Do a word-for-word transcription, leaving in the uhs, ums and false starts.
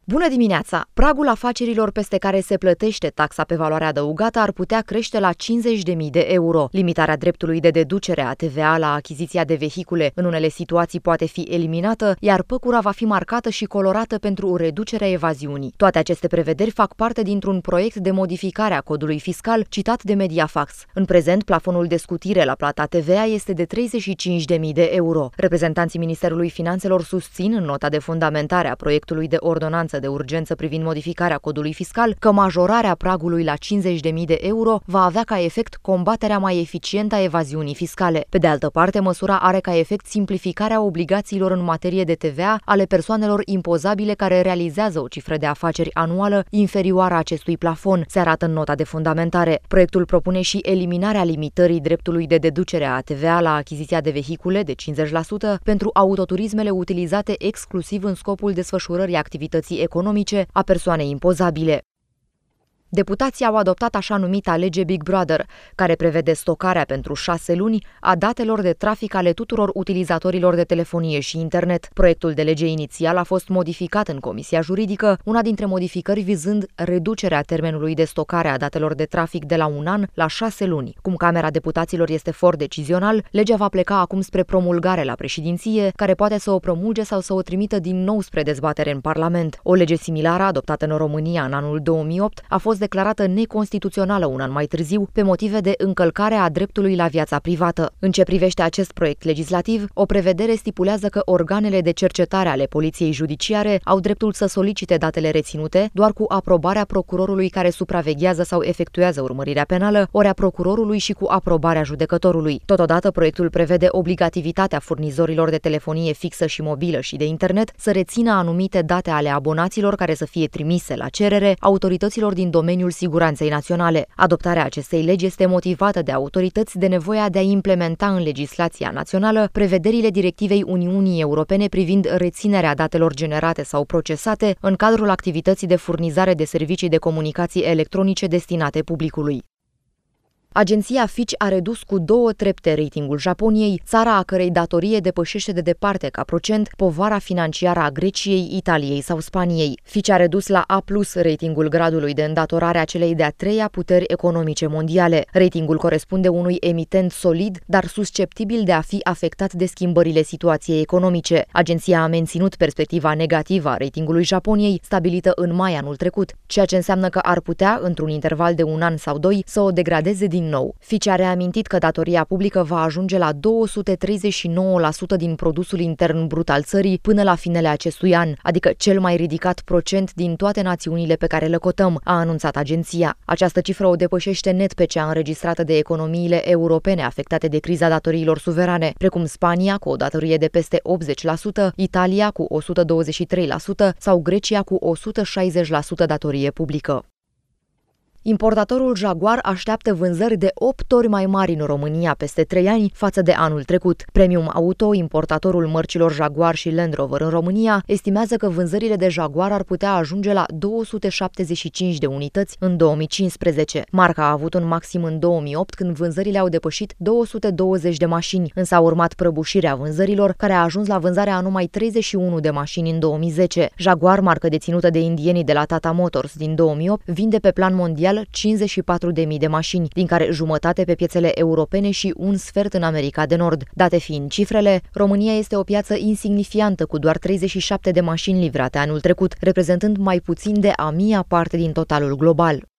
Bună dimineața! Pragul afacerilor peste care se plătește taxa pe valoare adăugată ar putea crește la cincizeci de mii de euro. Limitarea dreptului de deducere a T V A la achiziția de vehicule în unele situații poate fi eliminată, iar păcura va fi marcată și colorată pentru reducerea evaziunii. Toate aceste prevederi fac parte dintr-un proiect de modificare a codului fiscal citat de Mediafax. În prezent, plafonul de scutire la plata T V A este de treizeci și cinci de mii de euro. Reprezentanții Ministerului Finanțelor susțin în nota de fundamentare a proiectului de ordonanță de urgență privind modificarea codului fiscal că majorarea pragului la cincizeci de mii de euro va avea ca efect combaterea mai eficientă a evaziunii fiscale. Pe de altă parte, măsura are ca efect simplificarea obligațiilor în materie de T V A ale persoanelor impozabile care realizează o cifră de afaceri anuală inferioară acestui plafon, se arată în nota de fundamentare. Proiectul propune și eliminarea limitării dreptului de deducere a T V A la achiziția de vehicule de cincizeci la sută pentru autoturismele utilizate exclusiv în scopul desfășurării activității economice a persoanei impozabile. Deputații au adoptat așa numita lege Big Brother, care prevede stocarea pentru șase luni a datelor de trafic ale tuturor utilizatorilor de telefonie și internet. Proiectul de lege inițial a fost modificat în Comisia Juridică, una dintre modificări vizând reducerea termenului de stocare a datelor de trafic de la un an la șase luni. Cum Camera Deputaților este for decizional, legea va pleca acum spre promulgare la președinție, care poate să o promulge sau să o trimită din nou spre dezbatere în Parlament. O lege similară, adoptată în România în anul două mii opt, a fost declarată neconstituțională un an mai târziu pe motive de încălcare a dreptului la viața privată. În ce privește acest proiect legislativ, o prevedere stipulează că organele de cercetare ale poliției judiciare au dreptul să solicite datele reținute doar cu aprobarea procurorului care supraveghează sau efectuează urmărirea penală, ori a procurorului și cu aprobarea judecătorului. Totodată, proiectul prevede obligativitatea furnizorilor de telefonie fixă și mobilă și de internet să rețină anumite date ale abonaților care să fie trimise la cerere autorităților din domeniul siguranței naționale. Adoptarea acestei legi este motivată de autorități de nevoia de a implementa în legislația națională prevederile directivei Uniunii Europene privind reținerea datelor generate sau procesate în cadrul activității de furnizare de servicii de comunicații electronice destinate publicului. Agenția Fitch a redus cu două trepte ratingul Japoniei, țara a cărei datorie depășește de departe ca procent povara financiară a Greciei, Italiei sau Spaniei. Fitch a redus la A plus ratingul gradului de îndatorare a celei de-a treia puteri economice mondiale. Ratingul corespunde unui emitent solid, dar susceptibil de a fi afectat de schimbările situației economice. Agenția a menținut perspectiva negativă a ratingului Japoniei, stabilită în mai anul trecut, ceea ce înseamnă că ar putea, într-un interval de un an sau doi, să o degradeze din nou. Fitch a reamintit că datoria publică va ajunge la două sute treizeci și nouă la sută din produsul intern brut al țării până la finele acestui an, adică cel mai ridicat procent din toate națiunile pe care le cotăm, a anunțat agenția. Această cifră o depășește net pe cea înregistrată de economiile europene afectate de criza datoriilor suverane, precum Spania cu o datorie de peste optzeci la sută, Italia cu o sută douăzeci și trei la sută sau Grecia cu o sută șaizeci la sută datorie publică. Importatorul Jaguar așteaptă vânzări de opt ori mai mari în România peste trei ani față de anul trecut. Premium Auto, importatorul mărcilor Jaguar și Land Rover în România, estimează că vânzările de Jaguar ar putea ajunge la două sute șaptezeci și cinci de unități în două mii cincisprezece. Marca a avut un maxim în două mii opt când vânzările au depășit două sute douăzeci de mașini, însă a urmat prăbușirea vânzărilor, care a ajuns la vânzarea a numai treizeci și unu de mașini în două mii zece. Jaguar, marcă deținută de indienii de la Tata Motors din două mii opt, vinde pe plan mondial cincizeci și patru de mii de mașini, din care jumătate pe piețele europene și un sfert în America de Nord. Date fiind cifrele, România este o piață insignifiantă cu doar treizeci și șapte de mașini livrate anul trecut, reprezentând mai puțin de a mia parte din totalul global.